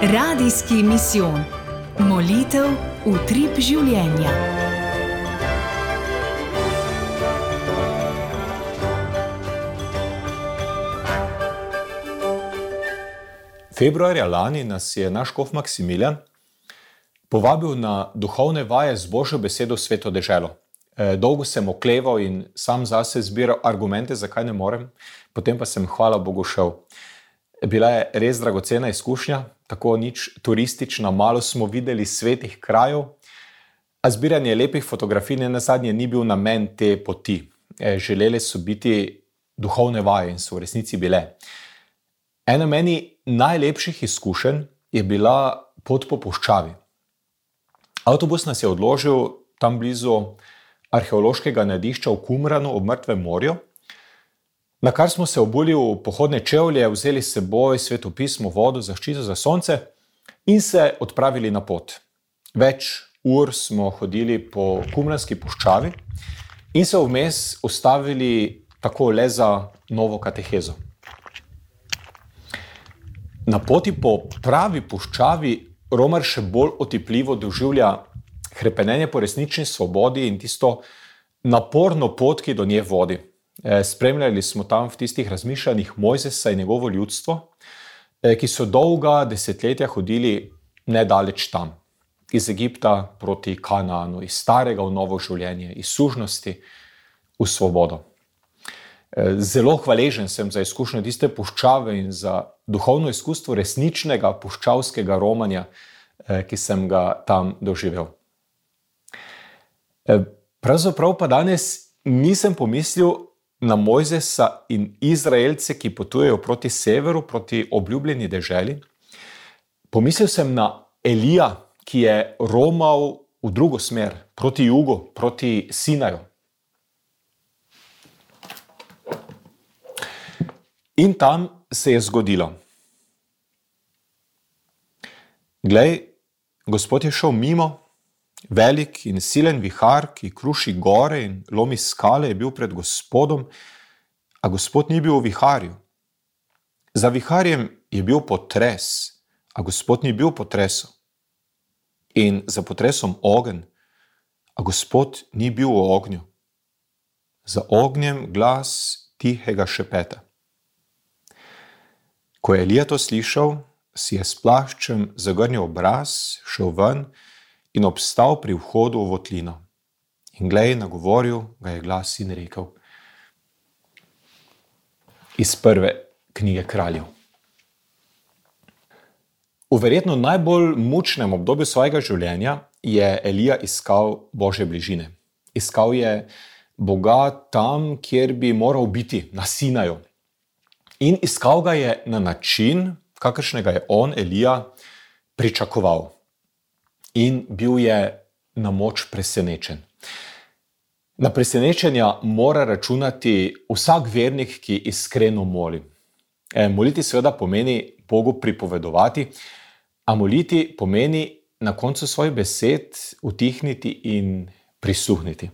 Radijski misijon. Molitev utrip življenja. Februarja lani nas je naš škof Maksimilijan povabil na duhovne vaje z Božjo besedo v Sveto deželo. Dolgo sem okleval in sam zase zbiral argumente, zakaj ne morem, potem pa sem, hvala Bogu, šel. Bila je res dragocena izkušnja, tako nič turistična, malo smo videli svetih krajev, a zbiranje lepih fotografij nenazadnje ni bil namen te poti. Želele so biti duhovne vaje in so v resnici bile. Ena meni najlepših izkušenj je bila pot po puščavi. Avtobus nas je odložil tam blizu arheološkega najdišča v Qumranu ob Mrtvem morju, na kar smo se obuli v pohodne čevlje, vzeli s seboj Sveto pismo, vodo, zaščito za sonce in se odpravili na pot. Več ur smo hodili po Qumranski puščavi in se vmes ustavili tako le za novo katehezo. Na poti po pravi puščavi romar še bolj otipljivo doživlja hrepenenje po resnični svobodi in tisto naporno pot, ki do nje vodi. Spremljali smo tam v tistih razmišljanjih Mojzesa in njegovo ljudstvo, ki so dolga desetletja hodili nedaleč tam. Iz Egipta proti Kanaanu, iz starega v novo življenje, iz sužnosti v svobodo. Zelo hvaležen sem za izkušnjo tiste puščave in za duhovno izkustvo resničnega puščavskega romanja, ki sem ga tam doživel. Pravzaprav pa danes nisem pomislil na Mojzesa in Izraelce, ki potujejo proti severu, proti obljubljeni deželi. Pomislil sem na Elija, ki je romal v drugo smer, proti jugu, proti Sinaju. In tam se je zgodilo. Glej, Gospod je šel mimo, velik in silen vihar, ki kruši gore in lomi skale, je bil pred Gospodom, a Gospod ni bil v viharju. Za viharjem je bil potres, a Gospod ni bil v potresu. In za potresom ogenj, a Gospod ni bil v ognju. Za ognjem glas tihega šepeta. Ko je Elija to slišal, si je s plaščem zagrnil obraz, šel ven in obstal pri vhodu v votlino. In glej, nagovoril ga je glas in rekel. Iz prve knjige Kraljev. V verjetno najbolj mučnem obdobju svojega življenja je Elija iskal Božje bližine. Iskal je Boga tam, kjer bi moral biti, na Sinaju. In iskal ga je na način, kakršnega je on, Elija, pričakoval. In bil je na moč presenečen. Na presenečenja mora računati vsak vernik, ki iskreno moli. Moliti seveda pomeni Bogu pripovedovati, a moliti pomeni na koncu svojih besed utihniti in prisluhniti.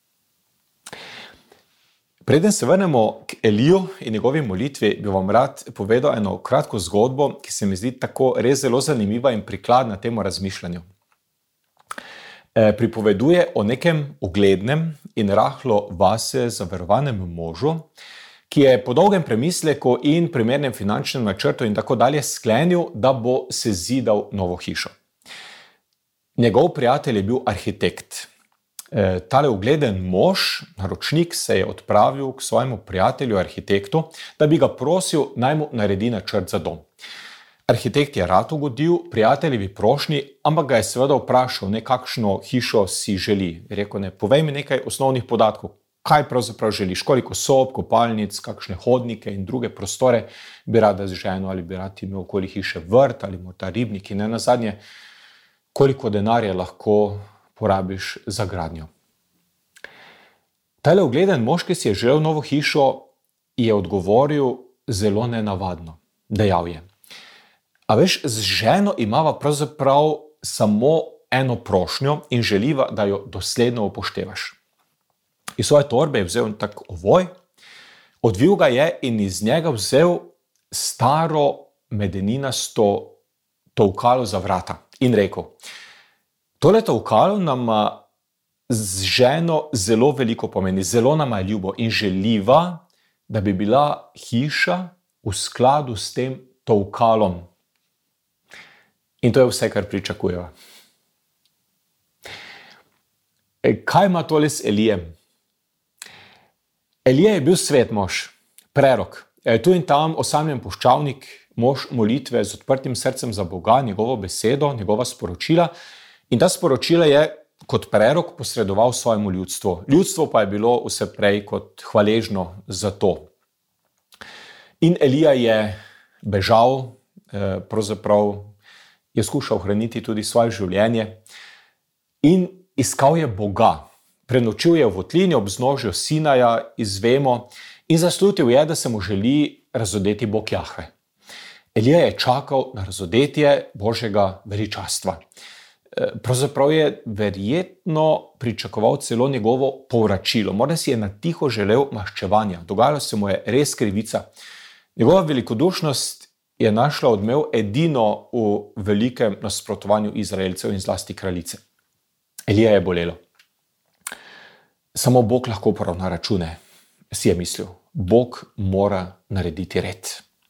Preden se vrnemo k Eliju in njegovi molitvi, bi vam rad povedal eno kratko zgodbo, ki se mi zdi tako res zelo zanimiva in prikladna temu razmišljanju. Pripoveduje o nekem uglednem in rahlo vase zaverovanem možu, ki je po dolgem premisleku in primernem finančnem načrtu in tako dalje sklenil, da bo sezidal novo hišo. Njegov prijatelj je bil arhitekt. Tale ugleden mož, naročnik, se je odpravil k svojemu prijatelju, arhitektu, da bi ga prosil, naj mu naredi načrt za dom. Arhitekt je rad ugodil prijateljevi prošnji, ampak ga je seveda vprašal, kakšno hišo si želi. Rekel, povej mi nekaj osnovnih podatkov, kaj pravzaprav želiš, koliko sob, kopalnic, kakšne hodnike in druge prostore bi rada z ženo, ali bi rad imel okoli hiše vrt ali morda ribnik in nenazadnje, koliko denarja lahko porabiš za gradnjo. Tale ugleden mož, ki si je želel novo hišo, je odgovoril zelo nenavadno. Dejal je, a veš, z ženo imava pravzaprav samo eno prošnjo in želiva, da jo dosledno upoštevaš. Iz svoje torbe je vzel tak ovoj, odvil ga je in iz njega vzel staro medeninasto tolkalo za vrata in rekel: tole tolkalo nam z ženo zelo veliko pomeni, zelo nama je ljubo in želiva, da bi bila hiša v skladu s tem tolkalom. In to je vse, kar pričakujeva. Kaj ima tole s Elijem? Elija je bil svet mož, prerok. Tu in tam osamljen puščavnik, mož molitve z odprtim srcem za Boga, njegovo besedo, njegova sporočila. In ta sporočila je kot prerok posredoval svojemu ljudstvu. Ljudstvo pa je bilo vse prej kot hvaležno za to. In Elija je bežal, pravzaprav je skušal ohraniti tudi svoje življenje in iskal je Boga. Prenočil je v votlini ob vznožju Sinaja, izvemo, in zaslutil je, da se mu želi razodeti Bog Jahve. Elija je čakal na razodetje Božjega veličastva. Pravzaprav je verjetno pričakoval celo njegovo povračilo. Morda si je na tiho želel maščevanja. Dogajalo se mu je res krivica. Njegova velikodušnost je našla odmev edino v velikem nasprotovanju Izraelcev in zlasti kraljice. Elija je bolelo. Samo Bog lahko poravna račune, si je mislil. Bog mora narediti red.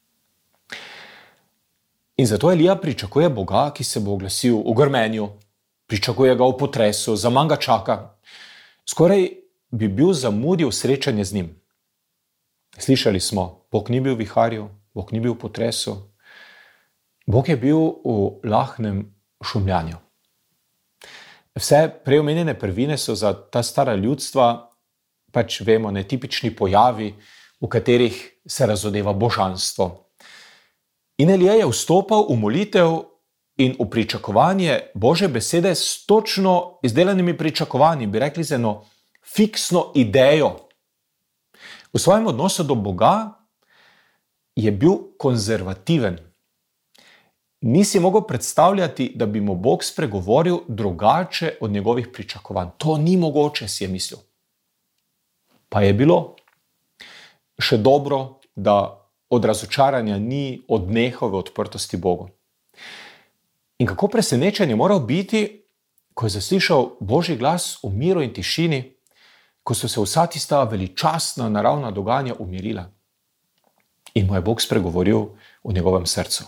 In zato Elija pričakuje Boga, ki se bo oglasil v grmenju, pričakuje ga v potresu, zaman ga čaka. Skoraj bi bil zamudil srečanje z njim. Slišali smo, Bog ni bil v viharju, Bog ni bil v potresu, Bog je bil v lahnem šumljanju. Vse preomenjene prvine so za ta stara ljudstva, pač vemo, netipični pojavi, v katerih se razodeva božanstvo. In Elija je vstopal v molitev in v pričakovanje Božje besede s točno izdelanimi pričakovanji, bi rekli z eno fiksno idejo. V svojem odnosu do Boga je bil konzervativen. Ni si mogel predstavljati, da bi mu Bog spregovoril drugače od njegovih pričakovanj. To ni mogoče, si je mislil. Pa je bilo. Še dobro, da od razočaranja ni odnehal v odprtosti Bogu. In kako presenečen je moral biti, ko je zaslišal Božji glas v miru in tišini, ko so se vsa tista veličastna naravna dogajanja umirila. In mu je Bog spregovoril v njegovem srcu.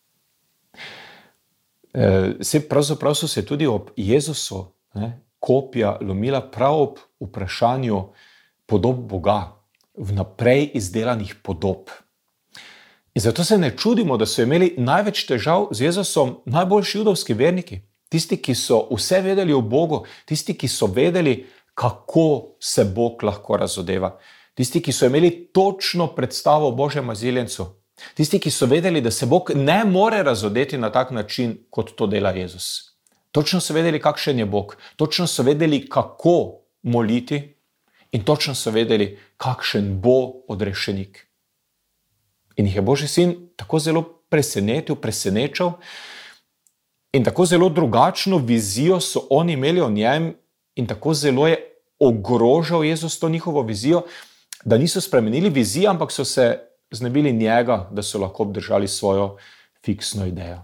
Pravzaprav so se tudi ob Jezusu kopja lomila prav ob vprašanju podob Boga, vnaprej izdelanih podob. In zato se ne čudimo, da so imeli največ težav z Jezusom najboljši judovski verniki, tisti, ki so vse vedeli o Bogu, tisti, ki so vedeli, kako se Bog lahko razodeva, tisti, ki so imeli točno predstavo o Božjem aziljencu, tisti, ki so vedeli, da se Bog ne more razodeti na tak način, kot to dela Jezus. Točno so vedeli, kakšen je Bog, točno so vedeli, kako moliti in točno so vedeli, kakšen bo odrešenik. In jih je Božji sin tako zelo presenečal in tako zelo drugačno vizijo so oni imeli o njem in tako zelo je ogrožal Jezus to njihovo vizijo, da niso spremenili vizije, ampak so se znebili njega, da so lahko obdržali svojo fiksno idejo.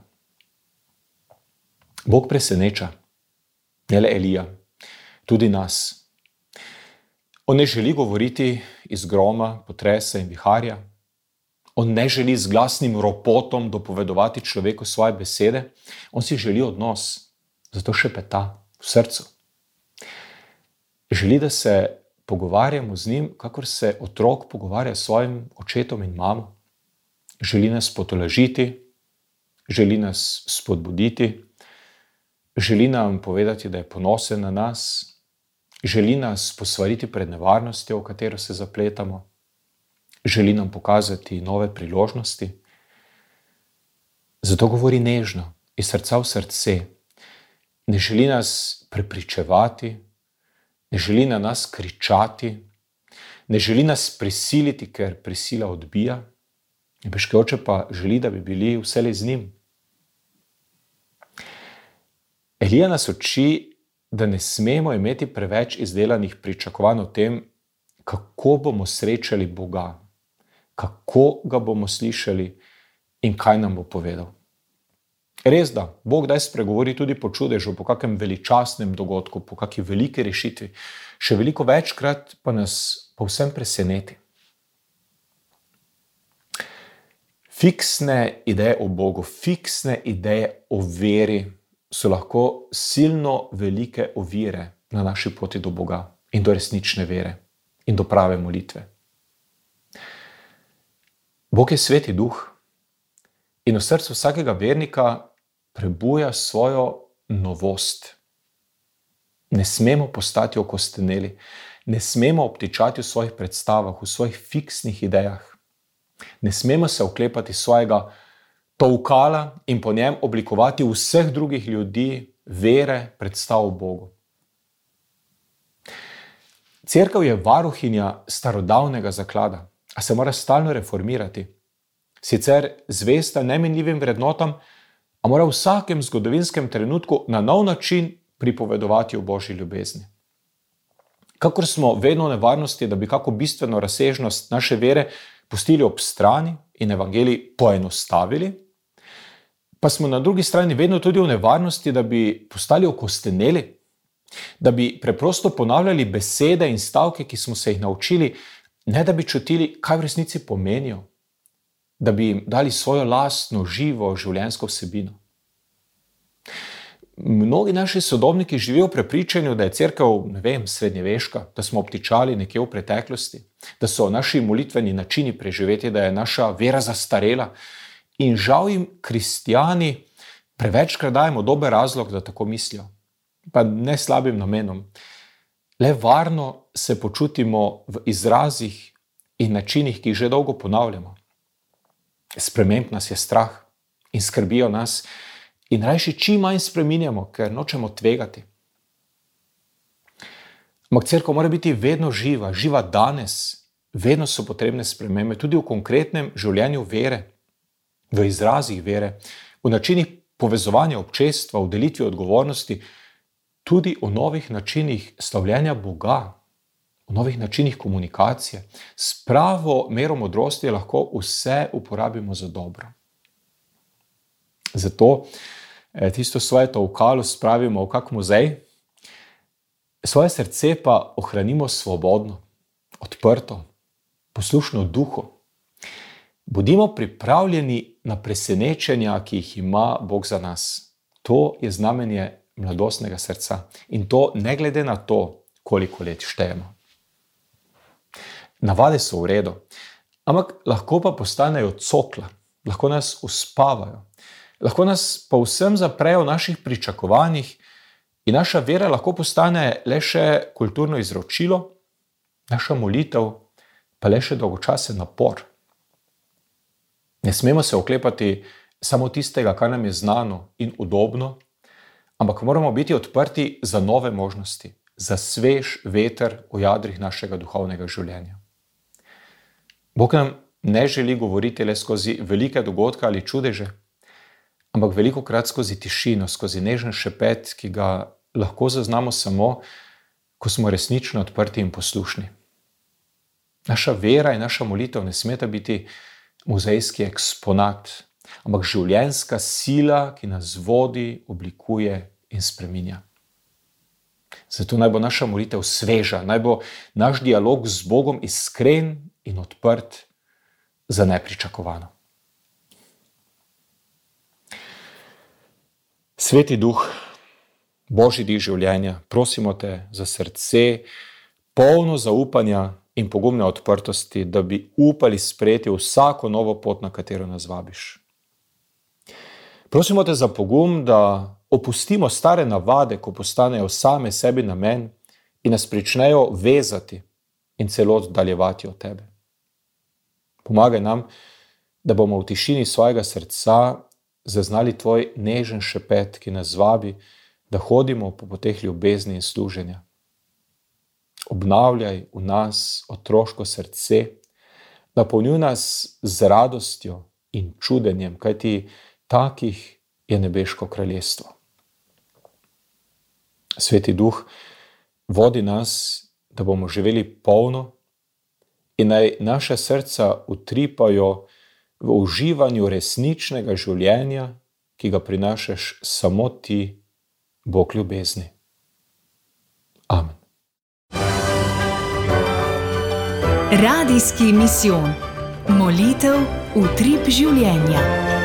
Bog preseneča, ne le Elija, tudi nas. On ne želi govoriti iz groma, potresa in viharja. On ne želi z glasnim ropotom dopovedovati človeku svoje besede. On si želi odnos, zato šepeta v srcu. Želi, da se pogovarjamo z njim, kakor se otrok pogovarja s svojim očetom in mamo. Želi nas potolažiti, želi nas spodbuditi, želi nam povedati, da je ponosen na nas, želi nas posvariti pred nevarnostjo, v katero se zapletamo, želi nam pokazati nove priložnosti. Zato govori nežno, iz srca v srce. Ne želi nas prepričevati, ne želi na nas kričati, ne želi nas prisiliti, ker prisila odbija. Nebeški Oče pa želi, da bi bili vselej z njim. Elija nas uči, da ne smemo imeti preveč izdelanih pričakovanj o tem, kako bomo srečali Boga, kako ga bomo slišali in kaj nam bo povedal. Res da, Bog daj spregovori tudi po čudežu, po kakem veličastnem dogodku, po kakšni veliki rešitvi. Še veliko večkrat pa nas povsem preseneti. Fiksne ideje o Bogu, fiksne ideje o veri so lahko silno velike ovire na naši poti do Boga in do resnične vere in do prave molitve. Bog je Sveti Duh in v srcu vsakega vernika prebuja svojo novost. Ne smemo postati okosteneli, ne smemo obtičati v svojih predstavah, v svojih fiksnih idejah. Ne smemo se oklepati svojega tolkala in po njem oblikovati vseh drugih ljudi, vere, predstav o Bogu. Cerkev je varuhinja starodavnega zaklada, a se mora stalno reformirati. Sicer zvesta neminljivim vrednotam, a mora v vsakem zgodovinskem trenutku na nov način pripovedovati o Božji ljubezni. Kakor smo vedno v nevarnosti, da bi kako bistveno razsežnost naše vere pustili ob strani in evangelij poenostavili, pa smo na drugi strani vedno tudi v nevarnosti, da bi postali okosteneli, da bi preprosto ponavljali besede in stavke, ki smo se jih naučili, ne da bi čutili, kaj v resnici pomenijo, da bi jim dali svojo lastno, živo, življenjsko vsebino. Mnogi naši sodobniki živijo v prepričanju, da je cerkev, srednjeveška, da smo obtičali nekje v preteklosti, da so naši molitveni načini preživeti, da je naša vera zastarela. In žal jim kristjani prevečkrat dajemo dober razlog, da tako mislijo. Pa ne slabim namenom. Le varno se počutimo v izrazih in načinih, ki jih že dolgo ponavljamo. Sprememb nas je strah in skrbijo nas in rajši čim manj spreminjamo, ker nočemo tvegati. Ampak cerkev mora biti vedno živa, živa danes. Vedno so potrebne spremembe, tudi v konkretnem življenju vere, v izrazih vere, v načinih povezovanja občestva, v delitvi odgovornosti, tudi v novih načinih slavljenja Boga, v novih načinih komunikacije. S pravo mero modrosti lahko vse uporabimo za dobro. Zato tisto svoje tolkalo spravimo v kak muzej, svoje srce pa ohranimo svobodno, odprto, poslušno duhu. Bodimo pripravljeni na presenečenja, ki jih ima Bog za nas. To je znamenje mladostnega srca in to ne glede na to, koliko let štejemo. Navade so v redu, ampak lahko pa postanejo cokla, lahko nas uspavajo, lahko nas pa vsem zaprejo v naših pričakovanjih in naša vera lahko postane le še kulturno izročilo, naša molitev pa le še dolgočasen napor. Ne smemo se oklepati samo tistega, kar nam je znano in udobno, ampak moramo biti odprti za nove možnosti, za svež veter v jadrih našega duhovnega življenja. Bog nam ne želi govoriti le skozi velike dogodke ali čudeže, ampak velikokrat skozi tišino, skozi nežen šepet, ki ga lahko zaznamo samo, ko smo resnično odprti in poslušni. Naša vera in naša molitev ne smeta biti muzejski eksponat, ampak življenjska sila, ki nas vodi, oblikuje in spreminja. Zato naj bo naša molitev sveža, naj bo naš dialog z Bogom iskren in odprt za nepričakovano. Sveti Duh, Božji dih življenja, prosimo te za srce, polno zaupanja in pogumne odprtosti, da bi upali sprejeti vsako novo pot, na katero nas vabiš. Prosimo te za pogum, da opustimo stare navade, ko postanejo same sebi namen in nas pričnejo vezati in celo oddaljevati od tebe. Pomagaj nam, da bomo v tišini svojega srca zaznali tvoj nežen šepet, ki nas vabi, da hodimo po poteh ljubezni in služenja. Obnavljaj v nas otroško srce, napolnjuj nas z radostjo in čudenjem, kajti takih je nebeško kraljestvo. Sveti Duh, vodi nas, da bomo živeli polno in naj naša srca utripajo v uživanju resničnega življenja ki ga prinašaš samo ti, Bog ljubezni. Amen. Radijski misijon. Molitev utrip življenja.